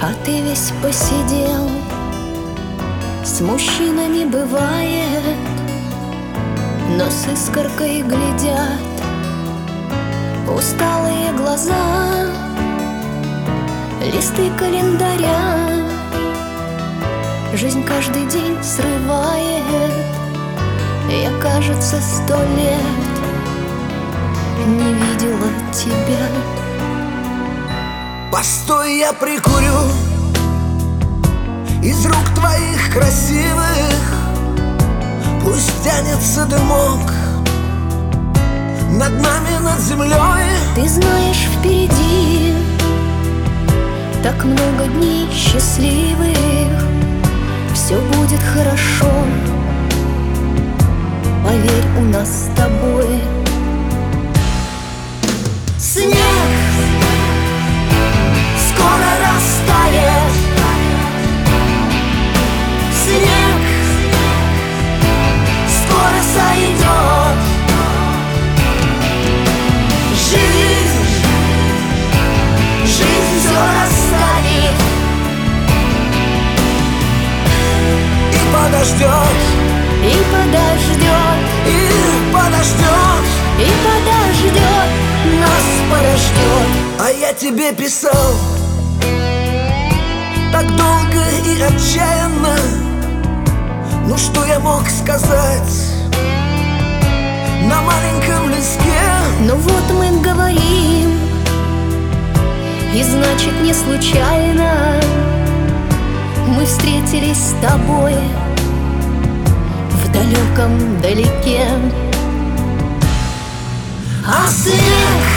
А ты весь посидел, с мужчинами бывает, но с искоркой глядят усталые глаза, листы календаря. Жизнь каждый день срывает. Я, кажется, 100 лет не видела тебя. Постой, я прикурю из рук твоих красивых. Пусть тянется дымок над нами, над землей. Ты знаешь, впереди так много дней счастливых. Все будет хорошо, поверь, у нас с тобой. Снег скоро растает, снег скоро сойдет. Жизнь все расставит и подождет, И подождет, и подождет, и подождет, нас подождет. А я тебе писал так долго и отчаянно. Ну что я мог сказать на маленьком листке? но вот мы говорим, и значит не случайно мы встретились с тобой в далеком далеке. А снег